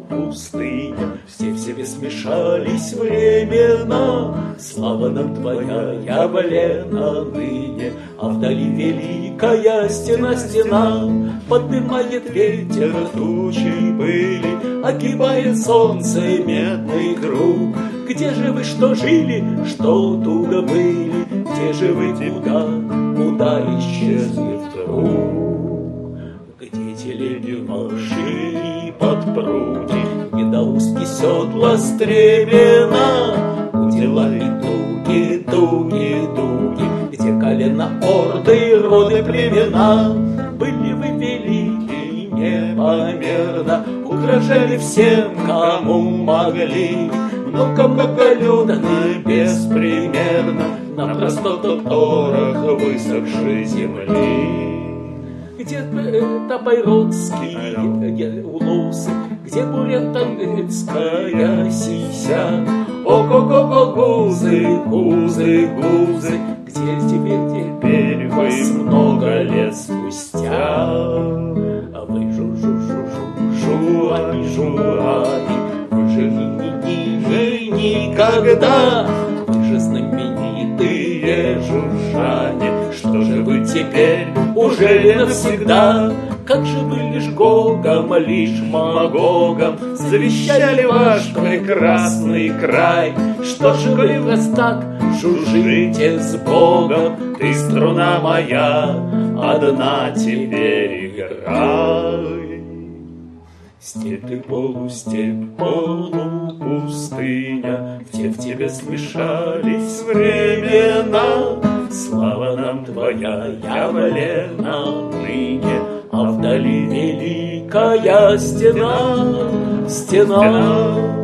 пустыня. Все в себе смешались времена, слава нам твоя явлена ныне. А вдали великая стена, стена, поднимает ветер тучи пыли, огибает солнце медный круг. Где же вы, что жили, что туго были? Где же вы, куда исчезли вдруг? Где телеги ваши под пруди, недоустки седла стремена? Удила и дуги, дуги, дуги, где колено орды, роды племена? Были вы велики непомерно, угрожали всем, кому могли. Многолюдно, беспримерно, на простотах торах высохшей земли. Где топайродские улусы, где бурятангельская сися? О-го-го-го, гузы, гузы, гузы, где теперь вас много лет спустя? А вы жу-жу-жу-жу, жуари, вы же никогда, вы же знаменитые жужжане. Что же вы теперь, уже навсегда? Как же вы лишь Гогом, лишь Магогом завещали ваш прекрасный край? Что же вы вас так жужжите с Богом? Ты, струна моя, одна теперь играй. Степь ты, полустепь, полупустыня, все в тебе смешались времена. Слава нам твоя явлена ныне, а вдали великая стена, стена.